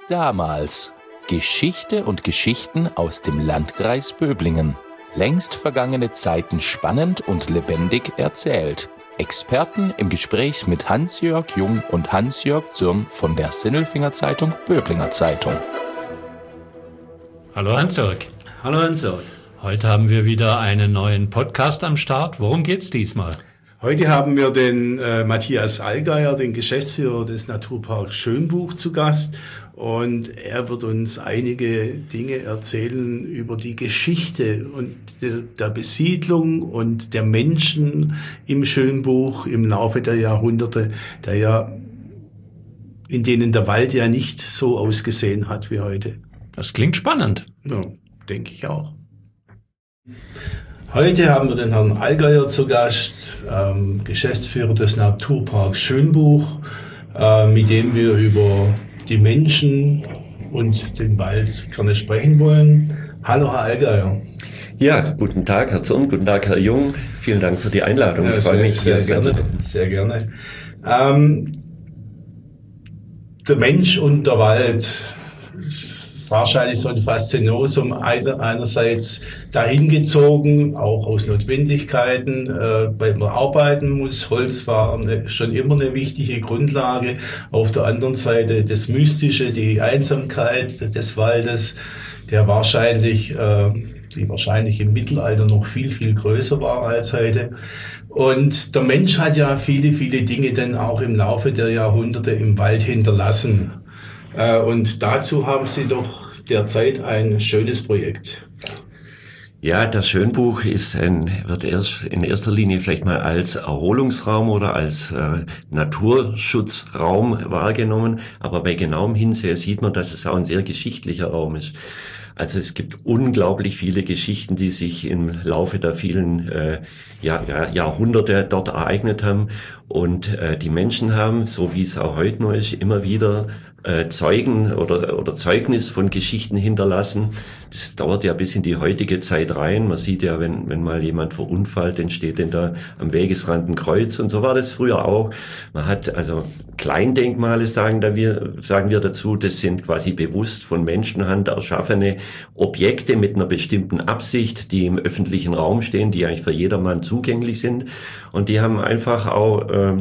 Damals. Geschichte und Geschichten aus dem Landkreis Böblingen. Längst vergangene Zeiten spannend und lebendig erzählt. Experten im Gespräch mit Hans-Jörg Jung und Hans-Jörg Zürn von der Sinnelfinger Zeitung Böblinger Zeitung. Hallo Hans-Jörg. Hallo Hans-Jörg. Heute haben wir wieder einen neuen Podcast am Start. Worum geht's diesmal? Heute haben wir den Matthias Allgeier, den Geschäftsführer des Naturparks Schönbuch, zu Gast. Und er wird uns einige Dinge erzählen über die Geschichte und der Besiedlung und der Menschen im Schönbuch im Laufe der Jahrhunderte, in denen der Wald ja nicht so ausgesehen hat wie heute. Das klingt spannend. Ja, denke ich auch. Heute haben wir den Herrn Allgeier zu Gast, Geschäftsführer des Naturparks Schönbuch, mit dem wir über die Menschen und den Wald gerne sprechen wollen. Hallo, Herr Allgeier. Ja, guten Tag, Herr Zürn, guten Tag, Herr Jung. Vielen Dank für die Einladung. Ja, ich freue mich sehr gerne. Sehr gerne. Der Mensch und der Wald. Wahrscheinlich so ein Faszinosum, einerseits dahingezogen, auch aus Notwendigkeiten, weil man arbeiten muss. Holz war schon immer eine wichtige Grundlage. Auf der anderen Seite das Mystische, die Einsamkeit des Waldes, die wahrscheinlich im Mittelalter noch viel, viel größer war als heute. Und der Mensch hat ja viele, viele Dinge dann auch im Laufe der Jahrhunderte im Wald hinterlassen. Und dazu haben Sie doch derzeit ein schönes Projekt. Ja, das Schönbuch wird erst in erster Linie vielleicht mal als Erholungsraum oder als Naturschutzraum wahrgenommen. Aber bei genauem Hinsehen sieht man, dass es auch ein sehr geschichtlicher Raum ist. Also es gibt unglaublich viele Geschichten, die sich im Laufe der vielen Jahrhunderte dort ereignet haben. Und die Menschen haben, so wie es auch heute noch ist, immer wieder Zeugen oder Zeugnis von Geschichten hinterlassen. Das dauert ja bis in die heutige Zeit rein. Man sieht ja, wenn mal jemand verunfallt, dann steht denn da am Wegesrand ein Kreuz. Und so war das früher auch. Man hat also Kleindenkmale, sagen wir dazu. Das sind quasi bewusst von Menschenhand erschaffene Objekte mit einer bestimmten Absicht, die im öffentlichen Raum stehen, die eigentlich für jedermann zugänglich sind. Und die haben einfach auch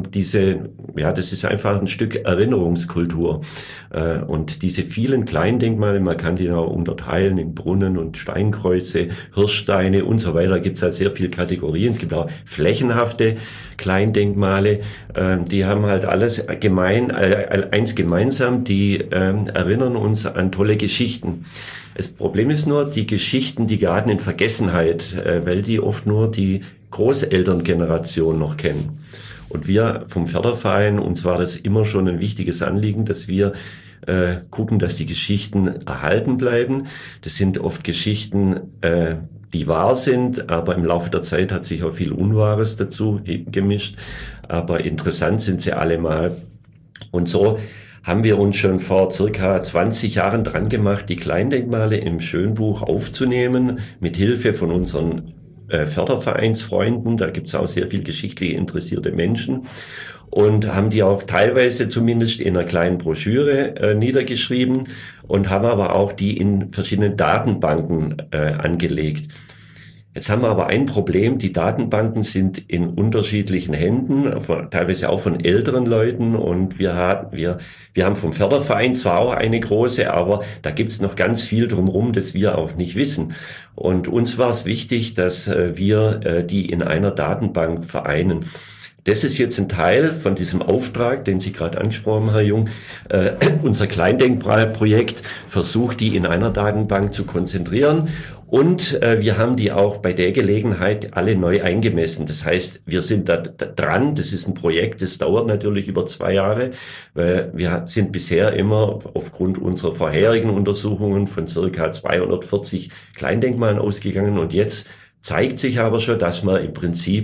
das ist einfach ein Stück Erinnerungskultur. Und diese vielen Kleindenkmale, man kann die auch unterteilen in Brunnen und Steinkreuze, Hirschsteine und so weiter. Da gibt es halt sehr viele Kategorien. Es gibt auch flächenhafte Kleindenkmale. Die haben halt alles eins gemeinsam, die erinnern uns an tolle Geschichten. Das Problem ist nur, die Geschichten, die geraten in Vergessenheit, weil die oft nur die Großelterngeneration noch kennen. Und wir vom Förderverein, uns war das immer schon ein wichtiges Anliegen, dass wir gucken, dass die Geschichten erhalten bleiben. Das sind oft Geschichten, die wahr sind, aber im Laufe der Zeit hat sich auch viel Unwahres dazu gemischt. Aber interessant sind sie allemal. Und so haben wir uns schon vor circa 20 Jahren dran gemacht, die Kleindenkmale im Schönbuch aufzunehmen, mit Hilfe von unseren Fördervereinsfreunden. Da gibt es auch sehr viel geschichtlich interessierte Menschen und haben die auch teilweise zumindest in einer kleinen Broschüre niedergeschrieben und haben aber auch die in verschiedenen Datenbanken angelegt. Jetzt haben wir aber ein Problem, die Datenbanken sind in unterschiedlichen Händen, teilweise auch von älteren Leuten, und wir haben vom Förderverein zwar auch eine große, aber da gibt's noch ganz viel drumherum, das wir auch nicht wissen. Und uns war es wichtig, dass wir die in einer Datenbank vereinen. Das ist jetzt ein Teil von diesem Auftrag, den Sie gerade angesprochen haben, Herr Jung. Unser Kleindenkmalprojekt versucht, die in einer Datenbank zu konzentrieren. Und wir haben die auch bei der Gelegenheit alle neu eingemessen. Das heißt, wir sind da dran. Das ist ein Projekt, das dauert natürlich über 2 Jahre. Weil wir sind bisher immer aufgrund unserer vorherigen Untersuchungen von circa 240 Kleindenkmalen ausgegangen. Und jetzt zeigt sich aber schon, dass man im Prinzip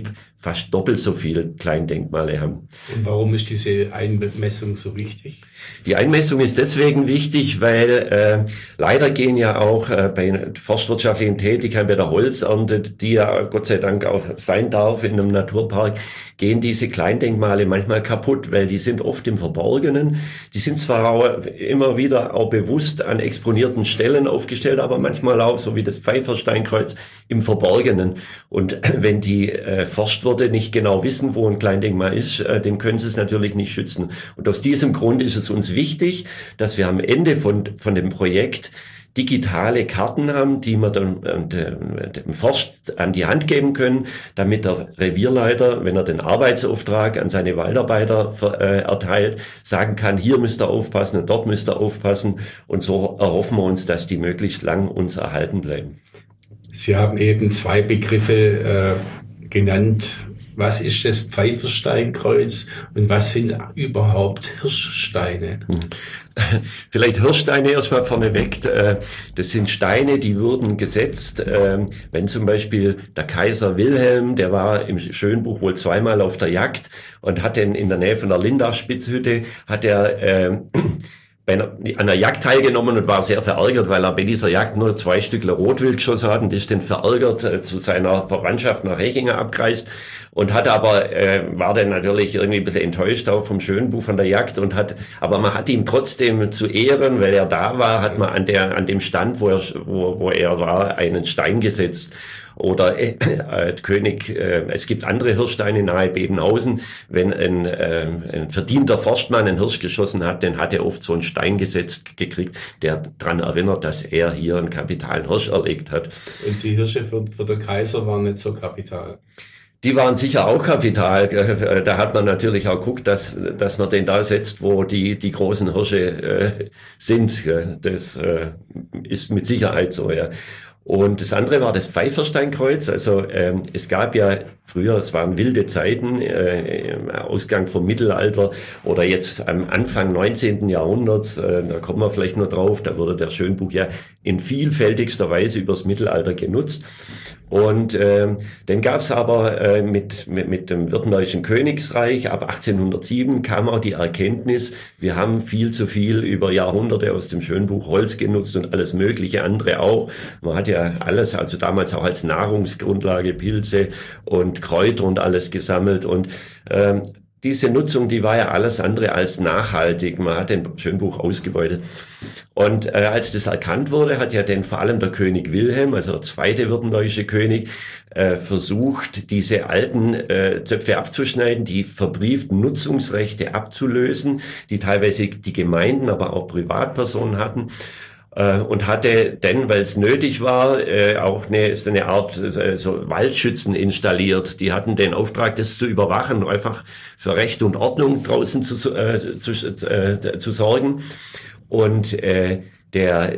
fast doppelt so viele Kleindenkmale haben. Und warum ist diese Einmessung so wichtig? Die Einmessung ist deswegen wichtig, weil leider gehen ja auch bei forstwirtschaftlichen Tätigkeiten, bei der Holzernte, die ja Gott sei Dank auch sein darf in einem Naturpark, gehen diese Kleindenkmale manchmal kaputt, weil die sind oft im Verborgenen. Die sind zwar auch immer wieder auch bewusst an exponierten Stellen aufgestellt, aber manchmal auch, so wie das Pfeifersteinkreuz, im Verborgenen. Und wenn die Forstwirte nicht genau wissen, wo ein Kleindenkmal ist, den können sie es natürlich nicht schützen. Und aus diesem Grund ist es uns wichtig, dass wir am Ende von dem Projekt digitale Karten haben, die wir dem Forst an die Hand geben können, damit der Revierleiter, wenn er den Arbeitsauftrag an seine Waldarbeiter erteilt, sagen kann, hier müsst ihr aufpassen und dort müsst ihr aufpassen. Und so erhoffen wir uns, dass die möglichst lang uns erhalten bleiben. Sie haben eben 2 Begriffe genannt. Was ist das Pfeifersteinkreuz und was sind überhaupt Hirschsteine? Vielleicht Hirschsteine erstmal vorneweg. Das sind Steine, die wurden gesetzt, wenn zum Beispiel der Kaiser Wilhelm, der war im Schönbuch wohl 2-mal auf der Jagd und hat in der Nähe von der Lindach-Spitzhütte, hat er an der Jagd teilgenommen und war sehr verärgert, weil er bei dieser Jagd nur 2 Stückle Rotwild geschossen hat und ist dann verärgert zu seiner Verwandtschaft nach Hechingen abgereist und hat aber, war dann natürlich irgendwie ein bisschen enttäuscht auch vom Schönbuch von der Jagd aber man hat ihm trotzdem zu Ehren, weil er da war, hat man an dem Stand, wo er war, einen Stein gesetzt. Oder König, es gibt andere Hirschsteine nahe Bebenhausen. Wenn ein verdienter Forstmann einen Hirsch geschossen hat, dann hat er oft so einen Stein gesetzt gekriegt, der daran erinnert, dass er hier einen kapitalen Hirsch erlegt hat. Und die Hirsche für den Kaiser waren nicht so kapital? Die waren sicher auch kapital. Da hat man natürlich auch geguckt, dass man den da setzt, wo die großen Hirsche sind. Das ist mit Sicherheit so, ja. Und das andere war das Pfeifersteinkreuz. Also es gab ja früher, es waren wilde Zeiten, Ausgang vom Mittelalter oder jetzt am Anfang 19. Jahrhunderts, da kommen wir vielleicht noch drauf, da wurde der Schönbuch ja in vielfältigster Weise übers Mittelalter genutzt. Und dann gab es aber mit dem Württembergischen Königsreich ab 1807 kam auch die Erkenntnis, wir haben viel zu viel über Jahrhunderte aus dem Schönbuch Holz genutzt und alles mögliche andere auch. Man hat ja alles, also damals auch als Nahrungsgrundlage Pilze und Kräuter und alles gesammelt und diese Nutzung, die war ja alles andere als nachhaltig. Man hat den Schönbuch ausgebeutet. Und als das erkannt wurde, hat ja dann vor allem der König Wilhelm, also der 2. württembergische König, versucht, diese alten Zöpfe abzuschneiden, die verbrieften Nutzungsrechte abzulösen, die teilweise die Gemeinden, aber auch Privatpersonen hatten. Und hatte dann, weil es nötig war, auch eine Art so Waldschützen installiert. Die hatten den Auftrag, das zu überwachen, einfach für Recht und Ordnung draußen zu sorgen. Und der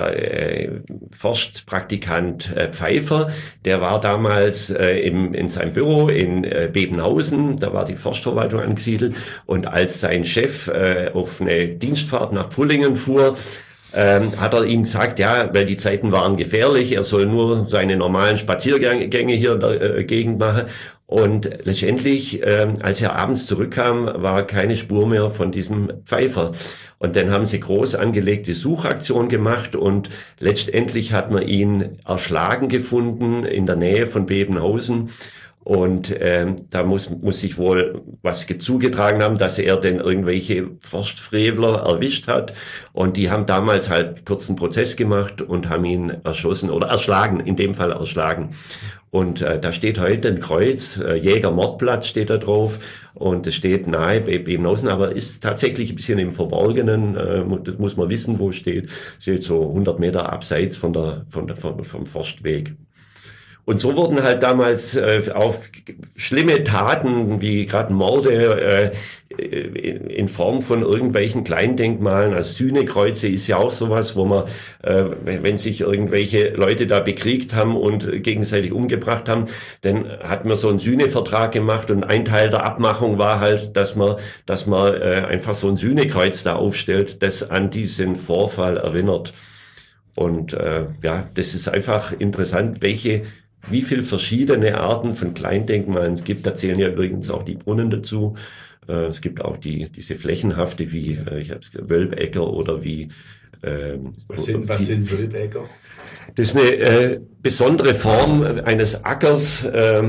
Forstpraktikant Pfeifer, der war damals in seinem Büro in Bebenhausen, da war die Forstverwaltung angesiedelt. Und als sein Chef auf eine Dienstfahrt nach Pfullingen fuhr, hat er ihm gesagt, ja, weil die Zeiten waren gefährlich, er soll nur seine normalen Spaziergänge hier in der Gegend machen. Und letztendlich, als er abends zurückkam, war keine Spur mehr von diesem Pfeifer. Und dann haben sie groß angelegte Suchaktion gemacht und letztendlich hat man ihn erschlagen gefunden in der Nähe von Bebenhausen. Und da muss sich wohl was zugetragen haben, dass er denn irgendwelche Forstfrevler erwischt hat. Und die haben damals halt kurzen Prozess gemacht und haben ihn erschossen oder erschlagen, in dem Fall erschlagen. Und da steht heute ein Kreuz, Jägermordplatz steht da drauf. Und es steht nahe bei Bebenhausen, aber ist tatsächlich ein bisschen im Verborgenen. Das muss man wissen, wo es steht. Es steht so 100 Meter abseits vom Forstweg. Und so wurden halt damals auch schlimme Taten, wie gerade Morde in Form von irgendwelchen Kleindenkmalen, also Sühnekreuze ist ja auch sowas, wo man, wenn sich irgendwelche Leute da bekriegt haben und gegenseitig umgebracht haben, dann hat man so einen Sühnevertrag gemacht und ein Teil der Abmachung war halt, dass man einfach so ein Sühnekreuz da aufstellt, das an diesen Vorfall erinnert. Und ja, das ist einfach interessant, welche wie viele verschiedene Arten von Kleindenkmalen es gibt. Da zählen ja übrigens auch die Brunnen dazu. Es gibt auch diese flächenhafte wie Wölbäcker oder wie was sind Wölbäcker? Das ist eine besondere Form eines Ackers,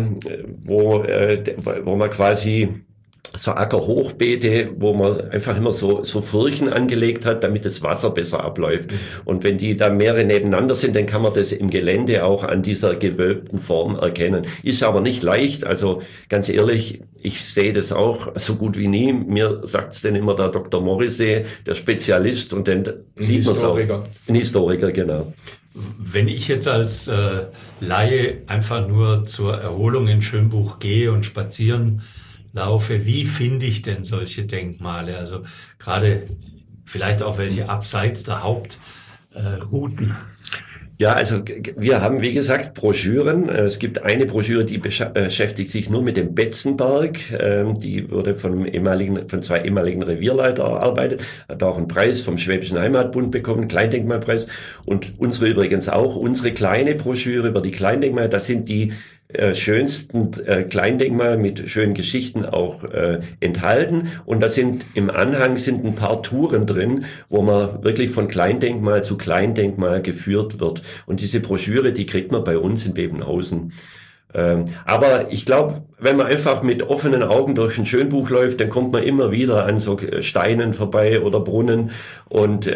wo man quasi so Ackerhochbeete, wo man einfach immer so Furchen angelegt hat, damit das Wasser besser abläuft. Und wenn die da mehrere nebeneinander sind, dann kann man das im Gelände auch an dieser gewölbten Form erkennen. Ist aber nicht leicht. Also ganz ehrlich, ich sehe das auch so gut wie nie. Mir sagt's denn immer der Dr. Morrissey, der Spezialist, und dann sieht man es auch. Ein Historiker, genau. Wenn ich jetzt als Laie einfach nur zur Erholung in Schönbuch gehe und spazieren laufe, wie finde ich denn solche Denkmale? Also gerade vielleicht auch welche abseits der Hauptrouten. Ja, also wir haben, wie gesagt, Broschüren. Es gibt eine Broschüre, die beschäftigt sich nur mit dem Betzenberg. Die wurde von zwei ehemaligen Revierleiter erarbeitet. Hat auch einen Preis vom Schwäbischen Heimatbund bekommen, Kleindenkmalpreis. Und unsere übrigens auch. Unsere kleine Broschüre über die Kleindenkmale, das sind die schönsten Kleindenkmale mit schönen Geschichten auch enthalten. Und da sind im Anhang ein paar Touren drin, wo man wirklich von Kleindenkmal zu Kleindenkmal geführt wird. Und diese Broschüre, die kriegt man bei uns in Bebenhausen. Aber ich glaube, wenn man einfach mit offenen Augen durch ein Schönbuch läuft, dann kommt man immer wieder an so Steinen vorbei oder Brunnen. Und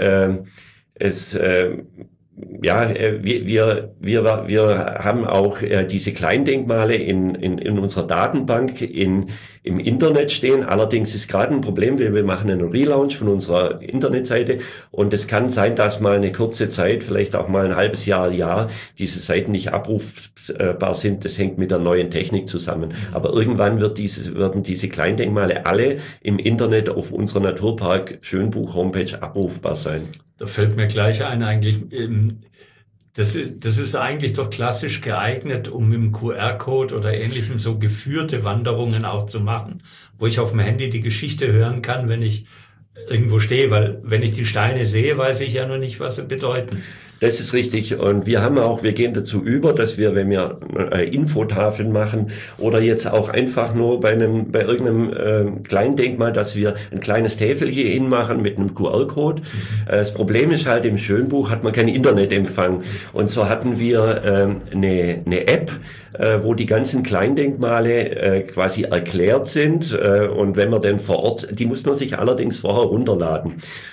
wir haben auch diese Kleindenkmale in unserer Datenbank im Internet stehen. Allerdings ist gerade ein Problem, wir machen einen Relaunch von unserer Internetseite, und es kann sein, dass mal eine kurze Zeit, vielleicht auch mal ein halbes Jahr, diese Seiten nicht abrufbar sind. Das hängt mit der neuen Technik zusammen. Aber irgendwann werden diese Kleindenkmale alle im Internet auf unserer Naturpark Schönbuch Homepage abrufbar sein. Da fällt mir gleich ein, eigentlich, das ist eigentlich doch klassisch geeignet, um mit dem QR-Code oder ähnlichem so geführte Wanderungen auch zu machen, wo ich auf dem Handy die Geschichte hören kann, wenn ich irgendwo stehe, weil wenn ich die Steine sehe, weiß ich ja noch nicht, was sie bedeuten. Das ist richtig. Und wir gehen dazu über, dass wir, wenn wir Infotafeln machen oder jetzt auch einfach nur bei irgendeinem Kleindenkmal, dass wir ein kleines Täfel hier hinmachen mit einem QR-Code. Das Problem ist halt, im Schönbuch hat man keinen Internetempfang. Und so hatten wir eine App, wo die ganzen Kleindenkmale quasi erklärt sind. Und wenn man dann vor Ort, die muss man sich allerdings vorher runterladen.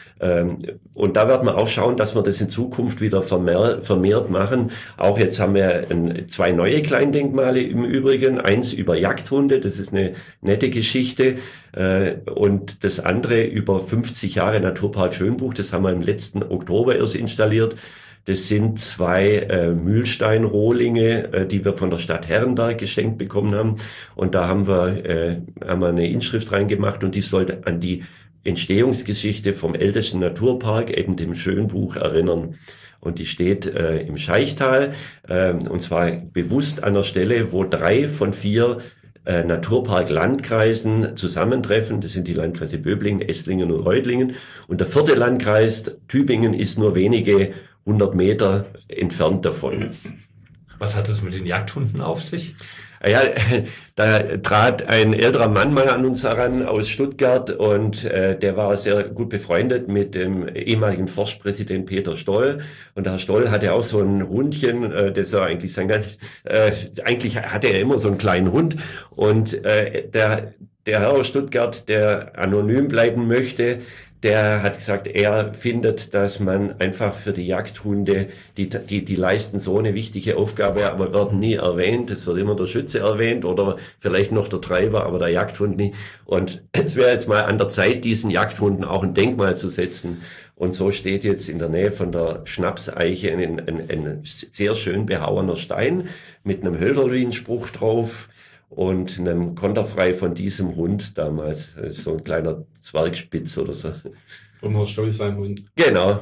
Und da werden wir auch schauen, dass wir das in Zukunft wieder vermehrt machen. Auch jetzt haben wir zwei neue Kleindenkmale im Übrigen. Eins über Jagdhunde, das ist eine nette Geschichte. Und das andere über 50 Jahre Naturpark Schönbuch, das haben wir im letzten Oktober erst installiert. Das sind zwei Mühlsteinrohlinge, die wir von der Stadt Herrenberg geschenkt bekommen haben. Und da haben wir eine Inschrift reingemacht, und die sollte an die Entstehungsgeschichte vom ältesten Naturpark, eben dem Schönbuch, erinnern. Und die steht im Scheichtal, und zwar bewusst an der Stelle, wo 3 von 4 Naturpark-Landkreisen zusammentreffen. Das sind die Landkreise Böblingen, Esslingen und Reutlingen. Und der 4. Landkreis, Tübingen, ist nur wenige 100 Meter entfernt davon. Was hat das mit den Jagdhunden auf sich? Ja, da trat ein älterer Mann mal an uns heran aus Stuttgart, und der war sehr gut befreundet mit dem ehemaligen Forstpräsident Peter Stoll. Und der Herr Stoll hatte auch so ein Hundchen, das er eigentlich eigentlich hatte er immer so einen kleinen Hund. Und der Herr aus Stuttgart, der anonym bleiben möchte, der hat gesagt, er findet, dass man einfach für die Jagdhunde, die leisten so eine wichtige Aufgabe, aber werden nie erwähnt. Es wird immer der Schütze erwähnt oder vielleicht noch der Treiber, aber der Jagdhund nie. Und es wäre jetzt mal an der Zeit, diesen Jagdhunden auch ein Denkmal zu setzen. Und so steht jetzt in der Nähe von der Schnapseiche ein sehr schön behauener Stein mit einem Hölderlin-Spruch drauf und einem Konterfrei von diesem Hund damals. So ein kleiner Zwergspitz oder so. Vom Herrn Stoll sein Hund. Genau.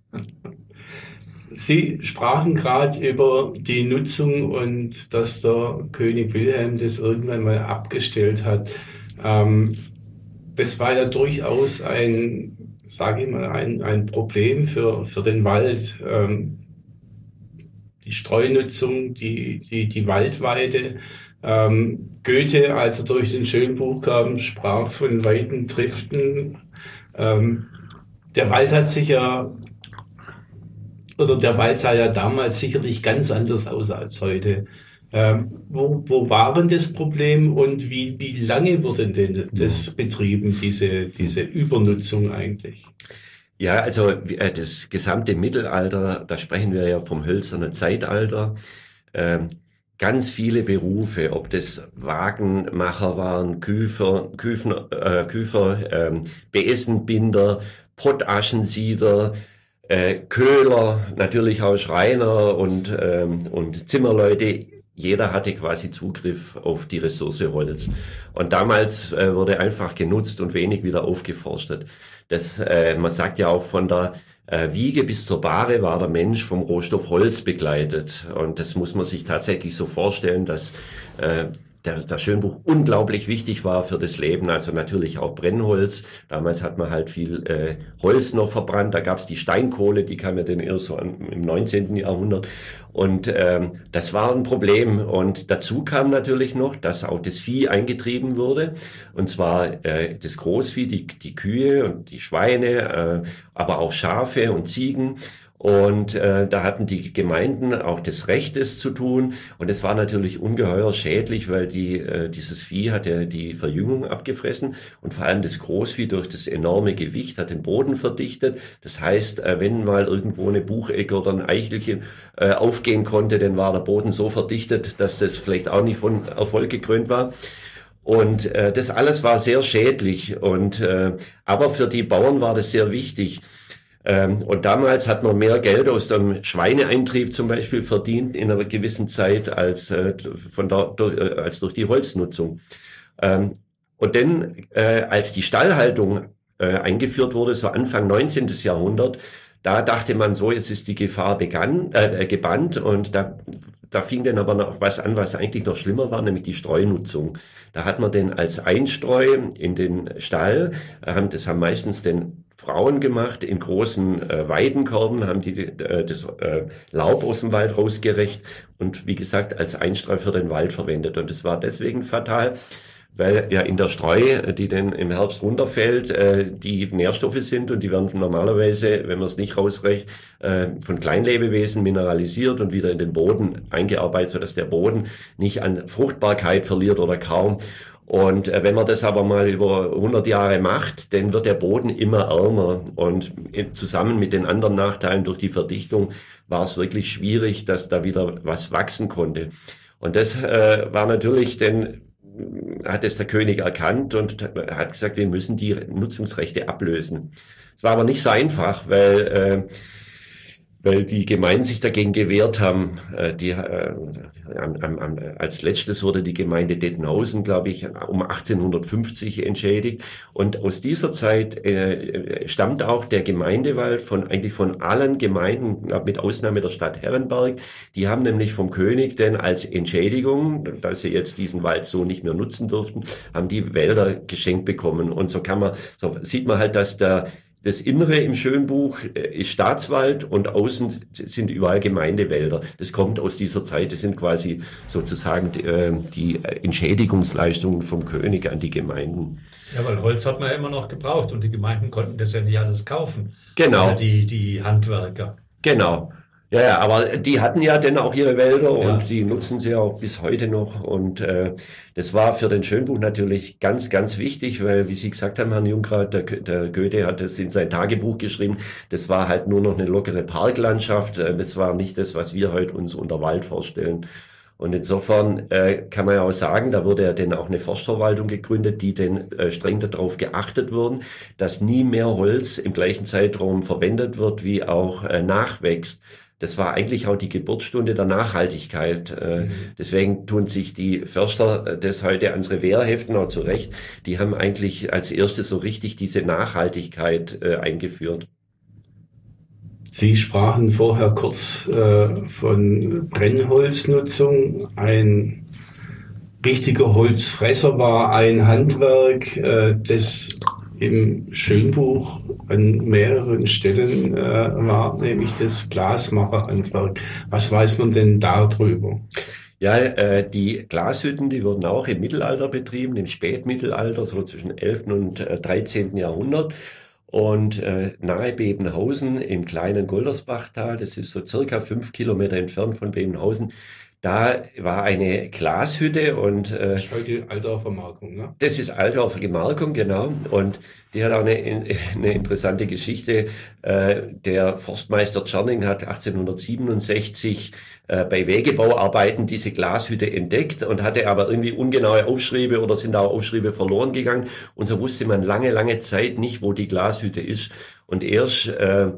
Sie sprachen gerade über die Nutzung und dass der König Wilhelm das irgendwann mal abgestellt hat. Das war ja durchaus ein Problem für den Wald. die Streunutzung, die Waldweide. Goethe, als er durch den Schönbuch kam, sprach von weiten Triften. Der Wald der Wald sah ja damals sicherlich ganz anders aus als heute. Wo war denn das Problem und wie lange wurde denn das betrieben, diese Übernutzung eigentlich? Ja, also das gesamte Mittelalter, da sprechen wir ja vom hölzernen Zeitalter, ganz viele Berufe, ob das Wagenmacher waren, Küfer, Besenbinder, Pottaschensieder, Köhler, natürlich auch Schreiner und Zimmerleute. Jeder hatte quasi Zugriff auf die Ressource Holz. Und damals wurde einfach genutzt und wenig wieder aufgeforstet. Man sagt ja auch, von der Wiege bis zur Bahre war der Mensch vom Rohstoff Holz begleitet. Und das muss man sich tatsächlich so vorstellen, dass der Schönbuch unglaublich wichtig war für das Leben, also natürlich auch Brennholz. Damals hat man halt viel Holz noch verbrannt, da gab's die Steinkohle, die kam ja dann eher so im 19. Jahrhundert. Und das war ein Problem. Und dazu kam natürlich noch, dass auch das Vieh eingetrieben wurde. Und zwar das Großvieh, die Kühe und die Schweine, aber auch Schafe und Ziegen. Und da hatten die Gemeinden auch das Recht, es zu tun. Und es war natürlich ungeheuer schädlich, weil dieses Vieh hat ja die Verjüngung abgefressen. Und vor allem das Großvieh durch das enorme Gewicht hat den Boden verdichtet. Das heißt, wenn mal irgendwo eine Buchecke oder ein Eichelchen aufgehen konnte, dann war der Boden so verdichtet, dass das vielleicht auch nicht von Erfolg gekrönt war. Und das alles war sehr schädlich. Aber für die Bauern war das sehr wichtig. Und damals hat man mehr Geld aus dem Schweineeintrieb zum Beispiel verdient in einer gewissen Zeit als durch die Holznutzung. Und dann, als die Stallhaltung eingeführt wurde, so Anfang 19. Jahrhundert, da dachte man so, jetzt ist die Gefahr gebannt, und da fing dann aber noch was an, was eigentlich noch schlimmer war, nämlich die Streunutzung. Da hat man dann als Einstreu in den Stall, das haben meistens den Frauen gemacht, in großen Weidenkorben haben die das Laub aus dem Wald rausgerecht und wie gesagt als Einstreu für den Wald verwendet. Und das war deswegen fatal, weil ja in der Streu, die dann im Herbst runterfällt, die Nährstoffe sind, und die werden normalerweise, wenn man es nicht rausreicht, von Kleinlebewesen mineralisiert und wieder in den Boden eingearbeitet, sodass der Boden nicht an Fruchtbarkeit verliert oder kaum. Und wenn man das aber mal über 100 Jahre macht, dann wird der Boden immer ärmer. Und zusammen mit den anderen Nachteilen durch die Verdichtung war es wirklich schwierig, dass da wieder was wachsen konnte. Und das war natürlich, dann hat es der König erkannt und hat gesagt, wir müssen die Nutzungsrechte ablösen. Es war aber nicht so einfach, weil die Gemeinden sich dagegen gewehrt haben. Als letztes wurde die Gemeinde Dettenhausen, glaube ich, um 1850 entschädigt. Und aus dieser Zeit stammt auch der Gemeindewald eigentlich von allen Gemeinden, mit Ausnahme der Stadt Herrenberg. Die haben nämlich vom König denn als Entschädigung, dass sie jetzt diesen Wald so nicht mehr nutzen durften, haben die Wälder geschenkt bekommen. Und so sieht man halt, dass das Innere im Schönbuch ist Staatswald und außen sind überall Gemeindewälder. Das kommt aus dieser Zeit. Das sind quasi sozusagen die Entschädigungsleistungen vom König an die Gemeinden. Ja, weil Holz hat man ja immer noch gebraucht und die Gemeinden konnten das ja nicht alles kaufen. Genau. Die Handwerker. Genau. Ja, aber die hatten ja dann auch ihre Wälder und Ja. die nutzen sie auch bis heute noch. Und das war für den Schönbuch natürlich ganz, ganz wichtig, weil, wie Sie gesagt haben, Herrn Junckrat, der Goethe hat es in sein Tagebuch geschrieben, das war halt nur noch eine lockere Parklandschaft. Das war nicht das, was wir heute uns unter Wald vorstellen. Und insofern kann man ja auch sagen, da wurde ja dann auch eine Forstverwaltung gegründet, die dann streng darauf geachtet wurden, dass nie mehr Holz im gleichen Zeitraum verwendet wird, wie auch nachwächst. Das war eigentlich auch die Geburtsstunde der Nachhaltigkeit. Deswegen tun sich die Förster das heute ans Revers heften, auch zu Recht. Die haben eigentlich als erstes so richtig diese Nachhaltigkeit eingeführt. Sie sprachen vorher kurz von Brennholznutzung. Ein richtiger Holzfresser war ein Handwerk, das im Schönbuch an mehreren Stellen war, nämlich das Glasmacherhandwerk. Was weiß man denn darüber? Ja, die Glashütten, die wurden auch im Mittelalter betrieben, im Spätmittelalter, so zwischen 11. und 13. Jahrhundert. Und nahe Bebenhausen im kleinen Goldersbachtal, das ist so circa 5 Kilometer entfernt von Bebenhausen, da war eine Glashütte und das ist heute Altdorfer Markung, ne? Das ist Altdorfer Gemarkung, genau. Und die hat auch eine interessante Geschichte. Der Forstmeister Tscherning hat 1867 bei Wegebauarbeiten diese Glashütte entdeckt und hatte aber irgendwie ungenaue Aufschriebe oder sind auch Aufschriebe verloren gegangen. Und so wusste man lange Zeit nicht, wo die Glashütte ist. Und erst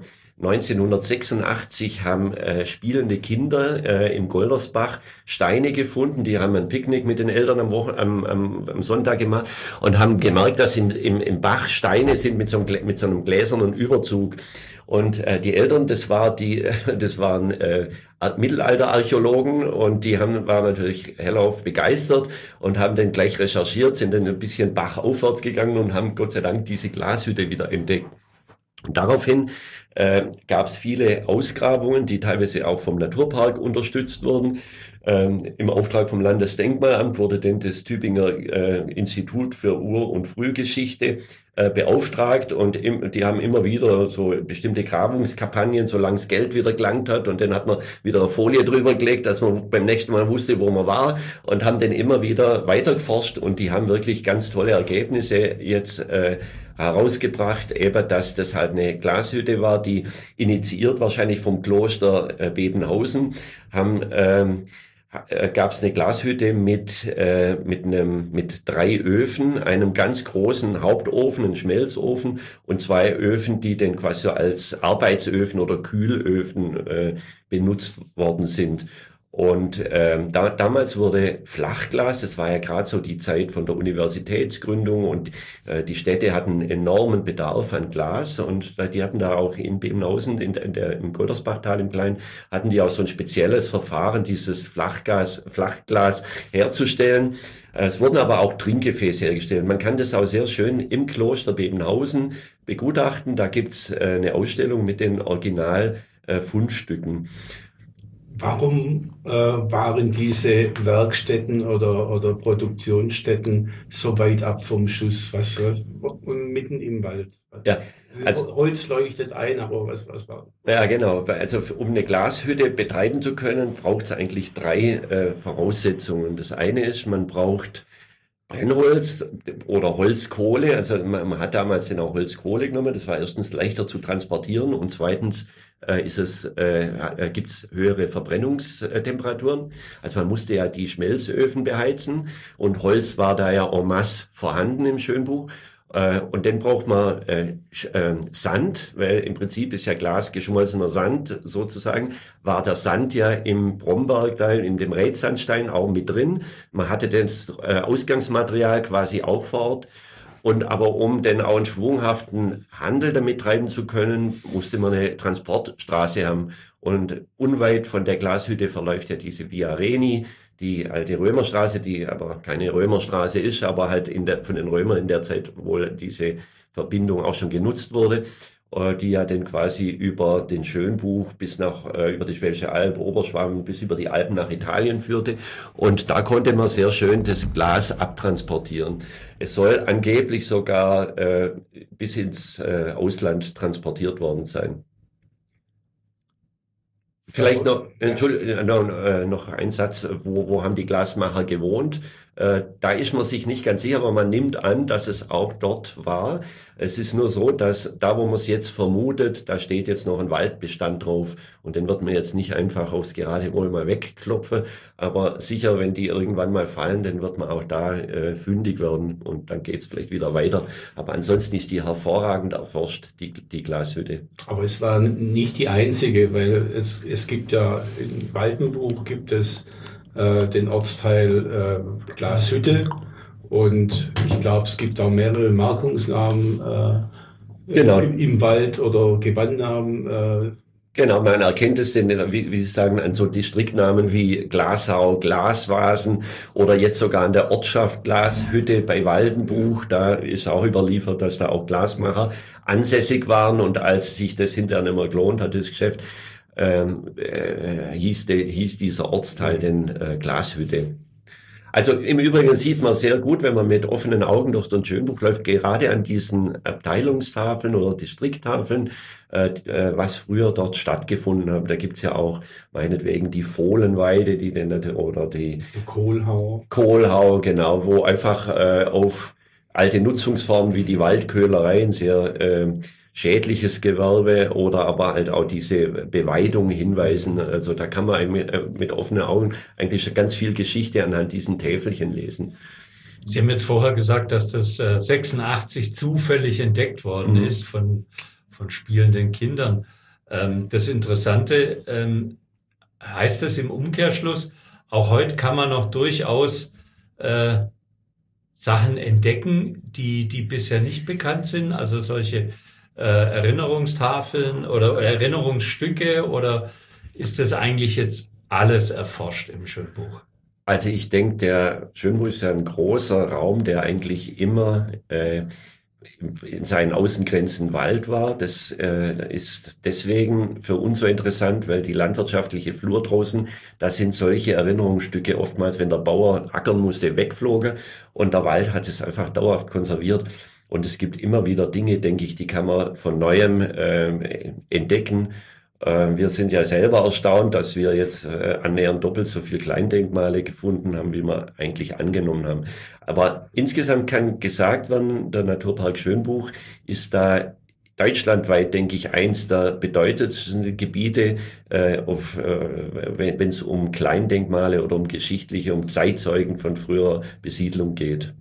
1986 haben spielende Kinder im Goldersbach Steine gefunden. Die haben ein Picknick mit den Eltern am Sonntag gemacht und haben gemerkt, dass im Bach Steine sind mit so einem gläsernen Überzug. Und die Eltern, das waren Mittelalterarchäologen und die waren natürlich hellauf begeistert und haben dann gleich recherchiert, sind dann ein bisschen bachaufwärts gegangen und haben Gott sei Dank diese Glashütte wieder entdeckt. Und daraufhin gab es viele Ausgrabungen, die teilweise auch vom Naturpark unterstützt wurden. Im Auftrag vom Landesdenkmalamt wurde denn das Tübinger Institut für Ur- und Frühgeschichte beauftragt und die haben immer wieder so bestimmte Grabungskampagnen, solange das Geld wieder gelangt hat und dann hat man wieder eine Folie drüber gelegt, dass man beim nächsten Mal wusste, wo man war und haben dann immer wieder weitergeforscht und die haben wirklich ganz tolle Ergebnisse jetzt herausgebracht, eben, dass das halt eine Glashütte war, die initiiert wahrscheinlich vom Kloster Bebenhausen, gab es eine Glashütte mit 3 Öfen, einem ganz großen Hauptofen, einem Schmelzofen und 2 Öfen, die dann quasi so als Arbeitsöfen oder Kühlöfen benutzt worden sind. Und damals wurde Flachglas, das war ja gerade so die Zeit von der Universitätsgründung und die Städte hatten enormen Bedarf an Glas und die hatten da auch in Bebenhausen, im Goldersbachtal im Kleinen, hatten die auch so ein spezielles Verfahren, dieses Flachglas herzustellen. Es wurden aber auch Trinkgefäße hergestellt. Man kann das auch sehr schön im Kloster Bebenhausen begutachten. Da gibt's eine Ausstellung mit den Original-Fundstücken. Warum waren diese Werkstätten oder Produktionsstätten so weit ab vom Schuss? Und mitten im Wald? Ja, also Holz leuchtet ein, aber was war? Ja, genau. Also um eine Glashütte betreiben zu können, braucht es eigentlich 3 Voraussetzungen. Das eine ist, man braucht Brennholz oder Holzkohle. Also man hat damals dann auch Holzkohle genommen. Das war erstens leichter zu transportieren und zweitens gibt's höhere Verbrennungstemperaturen. Also man musste ja die Schmelzöfen beheizen und Holz war da ja en masse vorhanden im Schönbuch. Und dann braucht man Sand, weil im Prinzip ist ja Glas geschmolzener Sand sozusagen, war der Sand ja im Bromberg, da in dem Rätsandstein auch mit drin. Man hatte das Ausgangsmaterial quasi auch vor Ort. Und aber um dann auch einen schwunghaften Handel damit treiben zu können, musste man eine Transportstraße haben. Und unweit von der Glashütte verläuft ja diese Via Reni, die alte Römerstraße, die aber keine Römerstraße ist, aber halt von den Römern in der Zeit wohl diese Verbindung auch schon genutzt wurde, die ja dann quasi über den Schönbuch bis über die Schwäbische Alb, Oberschwaben bis über die Alpen nach Italien führte. Und da konnte man sehr schön das Glas abtransportieren. Es soll angeblich sogar bis ins Ausland transportiert worden sein. Vielleicht noch ein Satz, wo haben die Glasmacher gewohnt? Da ist man sich nicht ganz sicher, aber man nimmt an, dass es auch dort war. Es ist nur so, dass da, wo man es jetzt vermutet, da steht jetzt noch ein Waldbestand drauf und den wird man jetzt nicht einfach aufs Geratewohl mal wegklopfen, aber sicher, wenn die irgendwann mal fallen, dann wird man auch da fündig werden und dann geht's vielleicht wieder weiter. Aber ansonsten ist die hervorragend erforscht, die Glashütte. Aber es war nicht die einzige, weil es gibt ja, in Waldenbuch gibt es den Ortsteil Glashütte und ich glaube, es gibt auch mehrere Markungsnamen genau. im Wald oder Gewandnamen. Genau, man erkennt es denn, wie Sie sagen, an so Distriktnamen wie Glasau, Glasvasen oder jetzt sogar an der Ortschaft Glashütte bei Waldenbuch. Da ist auch überliefert, dass da auch Glasmacher ansässig waren, und als sich das hinterher nicht mehr gelohnt hat, das Geschäft, hieß dieser Ortsteil denn Glashütte. Also im Übrigen sieht man sehr gut, wenn man mit offenen Augen durch den Schönbuch läuft, gerade an diesen Abteilungstafeln oder Distrikttafeln, was früher dort stattgefunden hat. Da gibt's ja auch meinetwegen die Fohlenweide, oder die Kohlhau. Kohlhau, genau, wo einfach auf alte Nutzungsformen wie die Waldköhlerei ein sehr schädliches Gewerbe oder aber halt auch diese Beweidung hinweisen. Also da kann man mit offenen Augen eigentlich ganz viel Geschichte anhand diesen Täfelchen lesen. Sie haben jetzt vorher gesagt, dass das 86 zufällig entdeckt worden ist von spielenden Kindern. Das Interessante, heißt das im Umkehrschluss, auch heute kann man noch durchaus Sachen entdecken, die bisher nicht bekannt sind, also solche Erinnerungstafeln oder Erinnerungsstücke, oder ist das eigentlich jetzt alles erforscht im Schönbuch? Also ich denke, der Schönbuch ist ja ein großer Raum, der eigentlich immer in seinen Außengrenzen Wald war. Das ist deswegen für uns so interessant, weil die landwirtschaftliche Flur draußen, da sind solche Erinnerungsstücke oftmals, wenn der Bauer ackern musste, wegflogen, und der Wald hat es einfach dauerhaft konserviert. Und es gibt immer wieder Dinge, denke ich, die kann man von Neuem entdecken. Wir sind ja selber erstaunt, dass wir jetzt annähernd doppelt so viel Kleindenkmale gefunden haben, wie wir eigentlich angenommen haben. Aber insgesamt kann gesagt werden, der Naturpark Schönbuch ist da deutschlandweit, denke ich, eins der bedeutendsten Gebiete, wenn es um Kleindenkmale oder um geschichtliche, um Zeitzeugen von früherer Besiedlung geht.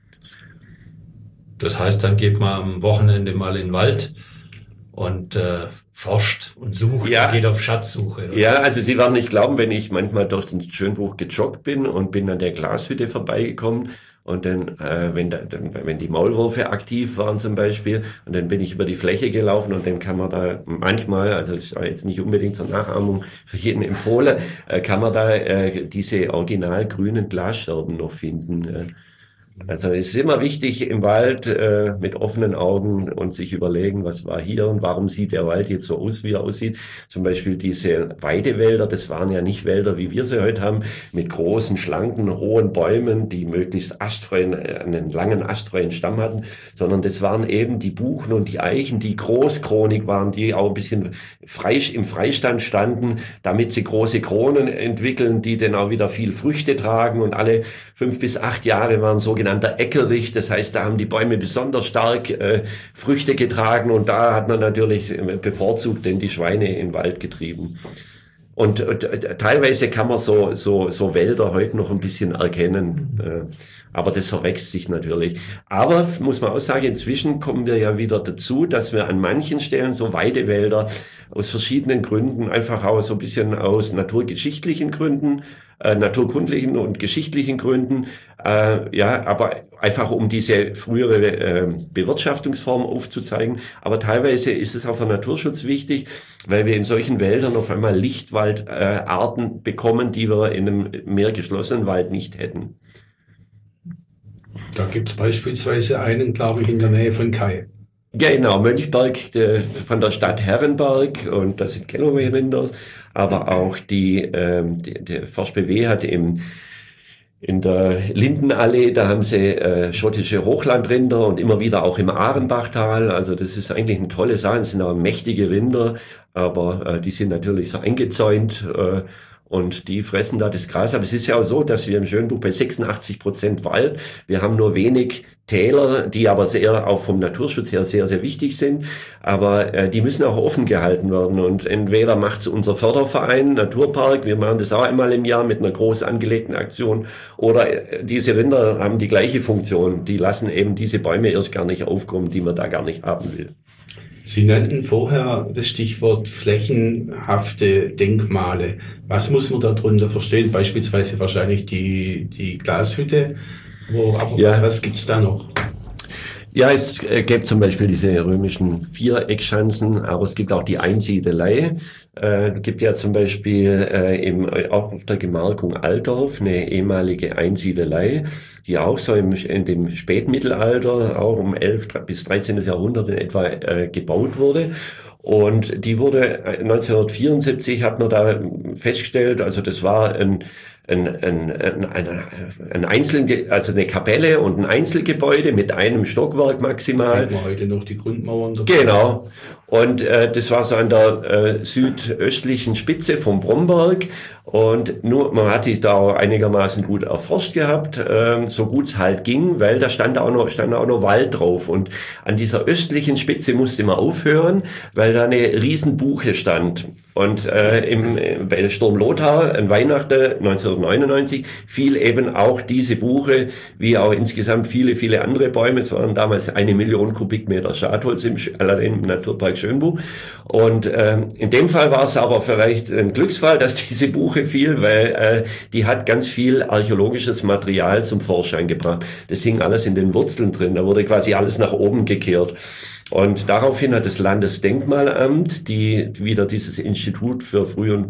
Das heißt, dann geht man am Wochenende mal in den Wald und forscht und sucht, und geht auf Schatzsuche. Oder? Ja, also Sie werden nicht glauben, wenn ich manchmal durch den Schönbuch gejoggt bin und bin an der Glashütte vorbeigekommen, und dann, wenn die Maulwürfe aktiv waren zum Beispiel, und dann bin ich über die Fläche gelaufen, und dann kann man da manchmal, also das ist jetzt nicht unbedingt zur Nachahmung für jeden empfohlen, kann man da diese original grünen Glasscherben noch finden. Also es ist immer wichtig im Wald mit offenen Augen und sich überlegen, was war hier und warum sieht der Wald jetzt so aus, wie er aussieht. Zum Beispiel diese Weidewälder, das waren ja nicht Wälder, wie wir sie heute haben, mit großen, schlanken, hohen Bäumen, die möglichst einen langen astfreien Stamm hatten, sondern das waren eben die Buchen und die Eichen, die großkronig waren, die auch ein bisschen im Freistand standen, damit sie große Kronen entwickeln, die dann auch wieder viel Früchte tragen, und alle 5 bis 8 Jahre waren sogenannter Eckerich, das heißt, da haben die Bäume besonders stark Früchte getragen, und da hat man natürlich bevorzugt denn die Schweine in den Wald getrieben. Und teilweise kann man so Wälder heute noch ein bisschen erkennen, aber das verwechselt sich natürlich. Aber muss man auch sagen, inzwischen kommen wir ja wieder dazu, dass wir an manchen Stellen so Weidewälder aus verschiedenen Gründen, einfach auch so ein bisschen aus naturgeschichtlichen Gründen, naturkundlichen und geschichtlichen Gründen, aber einfach um diese frühere Bewirtschaftungsform aufzuzeigen. Aber teilweise ist es auch für Naturschutz wichtig, weil wir in solchen Wäldern auf einmal Lichtwaldarten bekommen, die wir in einem mehr geschlossenen Wald nicht hätten. Da gibt es beispielsweise einen, glaube ich, in der Nähe von Kai. Ja, genau, Mönchberg von der Stadt Herrenberg, und das sind Galloway-Rinder, aber auch die Forst BW hat in der Lindenallee, da haben sie schottische Hochlandrinder und immer wieder auch im Ahrenbachtal. Also das ist eigentlich eine tolle Sache. Das sind auch mächtige Rinder, aber die sind natürlich so eingezäunt und die fressen da das Gras. Aber es ist ja auch so, dass wir im Schönbuch bei 86% Wald, wir haben nur wenig Täler, die aber auch vom Naturschutz her sehr, sehr wichtig sind. Aber die müssen auch offen gehalten werden. Und entweder macht es unser Förderverein, Naturpark, wir machen das auch einmal im Jahr mit einer groß angelegten Aktion, oder diese Rinder haben die gleiche Funktion. Die lassen eben diese Bäume erst gar nicht aufkommen, die man da gar nicht haben will. Sie nannten vorher das Stichwort flächenhafte Denkmale. Was muss man darunter verstehen? Beispielsweise wahrscheinlich die Glashütte. Aber was gibt's da noch? Ja, es gibt zum Beispiel diese römischen Viereckschanzen, aber es gibt auch die Einsiedelei. Gibt ja zum Beispiel auch auf der Gemarkung Altdorf eine ehemalige Einsiedelei, die auch so in dem Spätmittelalter, auch um 11. bis 13. Jahrhundert in etwa gebaut wurde. Und die wurde 1974, hat man da festgestellt, also das war ein also eine Kapelle und ein Einzelgebäude mit einem Stockwerk maximal. Sieht man heute noch die Grundmauern davon. Genau. Und das war so an der südöstlichen Spitze vom Bromberg. Und nur man hat sich da auch einigermaßen gut erforscht gehabt, so gut es halt ging, weil da stand auch noch Wald drauf. Und an dieser östlichen Spitze musste man aufhören, weil da eine riesen Buche stand. Und bei Sturm Lothar, an Weihnachten 1999, fiel eben auch diese Buche, wie auch insgesamt viele, viele andere Bäume. Es waren damals 1 Million Kubikmeter Schadholz allein im Naturpark Schönbuch. Und in dem Fall war es aber vielleicht ein Glücksfall, dass diese Buche fiel, weil die hat ganz viel archäologisches Material zum Vorschein gebracht. Das hing alles in den Wurzeln drin. Da wurde quasi alles nach oben gekehrt. Und daraufhin hat das Landesdenkmalamt wieder dieses Institut für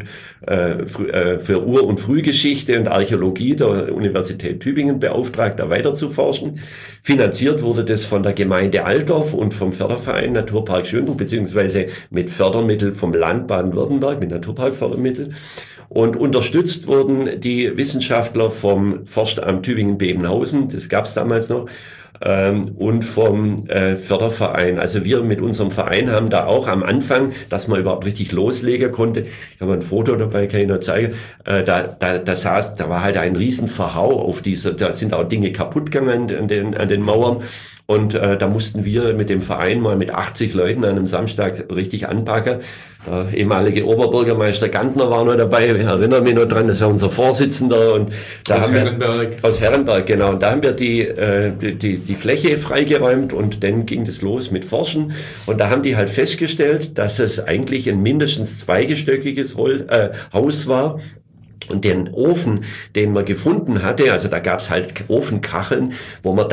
für Ur- und Frühgeschichte und Archäologie der Universität Tübingen beauftragt, da weiter zu forschen. Finanziert wurde das von der Gemeinde Altdorf und vom Förderverein Naturpark Schönbuch, beziehungsweise mit Fördermitteln vom Land Baden-Württemberg, mit Naturparkfördermitteln. Und unterstützt wurden die Wissenschaftler vom Forstamt Tübingen-Bebenhausen, das gab es damals noch, und vom Förderverein. Also wir mit unserem Verein haben da auch am Anfang, dass man überhaupt richtig loslegen konnte, ich habe ein Foto dabei, kann ich noch zeigen, da war halt ein riesen Verhau auf da sind auch Dinge kaputt gegangen an den Mauern. Und da mussten wir mit dem Verein mal mit 80 Leuten an einem Samstag richtig anpacken. Der ehemalige Oberbürgermeister Gantner war noch dabei, ich erinnere mich noch dran, das war unser Vorsitzender. Und da aus Herrenberg. Aus Herrenberg, genau. Und da haben wir die Fläche freigeräumt und dann ging das los mit Forschen. Und da haben die halt festgestellt, dass es eigentlich ein mindestens zweistöckiges Haus war. Und den Ofen, den man gefunden hatte, also da gab's halt Ofenkacheln, wo man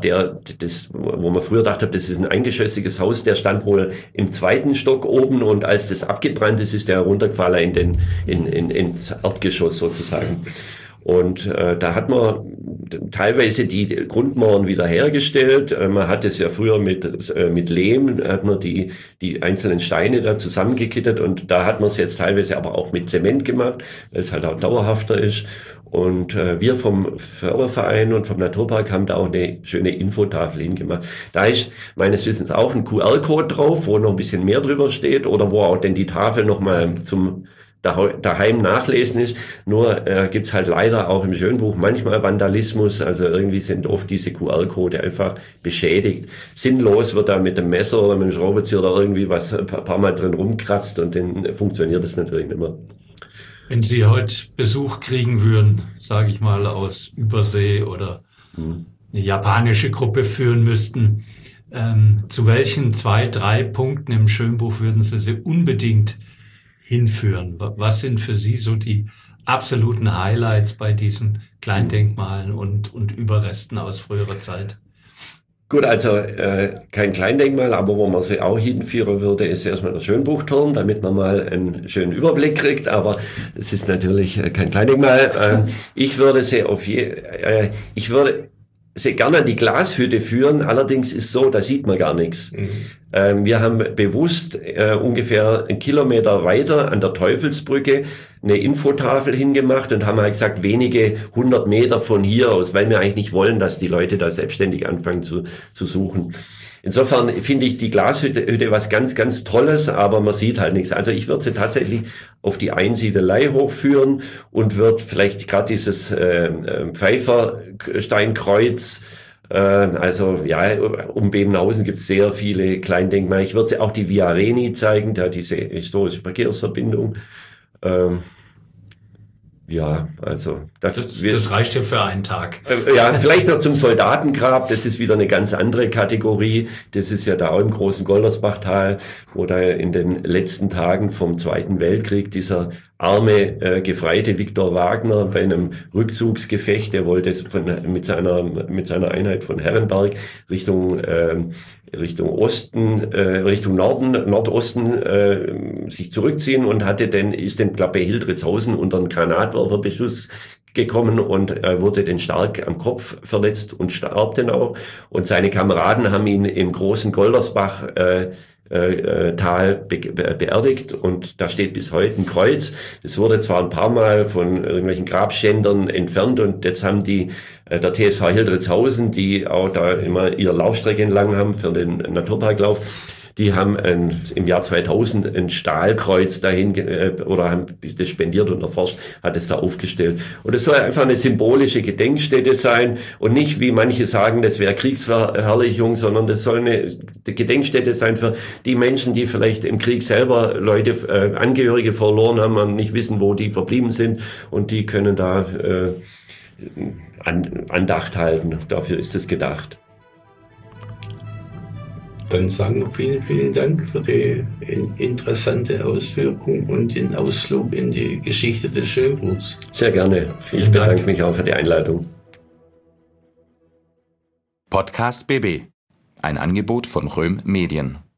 wo man früher dachte, das ist ein eingeschossiges Haus, der stand wohl im 2. Stock oben und als das abgebrannt ist der runtergefallen ins Erdgeschoss sozusagen. Und da hat man teilweise die Grundmauern wieder hergestellt. Man hat es ja früher mit Lehm, hat man die einzelnen Steine da zusammengekittet und da hat man es jetzt teilweise aber auch mit Zement gemacht, weil es halt auch dauerhafter ist. Und wir vom Förderverein und vom Naturpark haben da auch eine schöne Infotafel hingemacht. Da ist meines Wissens auch ein QR-Code drauf, wo noch ein bisschen mehr drüber steht oder wo auch denn die Tafel nochmal zum daheim nachlesen ist. Nur gibt's halt leider auch im Schönbuch manchmal Vandalismus, also irgendwie sind oft diese QR-Code einfach beschädigt. Sinnlos wird da mit dem Messer oder mit dem Schraubenzieher oder irgendwie was ein paar Mal drin rumkratzt und dann funktioniert das natürlich nicht mehr. Wenn Sie heute Besuch kriegen würden, sage ich mal aus Übersee oder eine japanische Gruppe führen müssten, zu welchen 2, 3 Punkten im Schönbuch würden Sie unbedingt hinführen? Was sind für Sie so die absoluten Highlights bei diesen Kleindenkmalen und Überresten aus früherer Zeit? Gut, also kein Kleindenkmal, aber wo man sie auch hinführen würde, ist erstmal der Schönbuchturm, damit man mal einen schönen Überblick kriegt, aber es ist natürlich kein Kleindenkmal. Ich würde sie gerne an die Glashütte führen, allerdings ist so, da sieht man gar nichts. Wir haben bewusst ungefähr 1 Kilometer weiter an der Teufelsbrücke eine Infotafel hingemacht und haben halt gesagt, wenige 100 Meter von hier aus, weil wir eigentlich nicht wollen, dass die Leute da selbstständig anfangen zu suchen. Insofern finde ich die Glashütte was ganz, ganz Tolles, aber man sieht halt nichts. Also ich würde sie tatsächlich auf die Einsiedelei hochführen und würde vielleicht gerade dieses Pfeifersteinkreuz, also ja, um Bebenhausen gibt es sehr viele Kleindenkmale. Ich würde auch die Via Reni zeigen, da diese historische Verkehrsverbindung. Ja, also das reicht ja für einen Tag. Ja, vielleicht noch zum Soldatengrab, das ist wieder eine ganz andere Kategorie. Das ist ja da auch im großen Goldersbachtal, wo da in den letzten Tagen vom Zweiten Weltkrieg dieser arme Gefreite Viktor Wagner bei einem Rückzugsgefecht, der wollte mit seiner Einheit von Herrenberg Richtung Nordosten sich zurückziehen und ist dann bei Hildritzhausen unter einen Granatwerferbeschuss gekommen und wurde dann stark am Kopf verletzt und starb dann auch. Und seine Kameraden haben ihn im großen Goldersbach Tal beerdigt und da steht bis heute ein Kreuz. Das wurde zwar ein paar Mal von irgendwelchen Grabschändern entfernt und jetzt haben der TSV Hildritzhausen, die auch da immer ihre Laufstrecke entlang haben für den Naturparklauf, die haben im Jahr 2000 ein Stahlkreuz dahin oder haben das spendiert und der Forst hat es da aufgestellt. Und es soll einfach eine symbolische Gedenkstätte sein und nicht, wie manche sagen, das wäre Kriegsverherrlichung, sondern das soll eine Gedenkstätte sein für die Menschen, die vielleicht im Krieg selber Angehörige verloren haben und nicht wissen, wo die verblieben sind, und die können da Andacht halten. Dafür ist es gedacht. Dann sagen wir vielen, vielen Dank für die interessante Ausführung und den Ausflug in die Geschichte des Schönbuchs. Sehr gerne. Ich bedanke mich auch für die Einleitung. Podcast BB. Ein Angebot von Röhm Medien.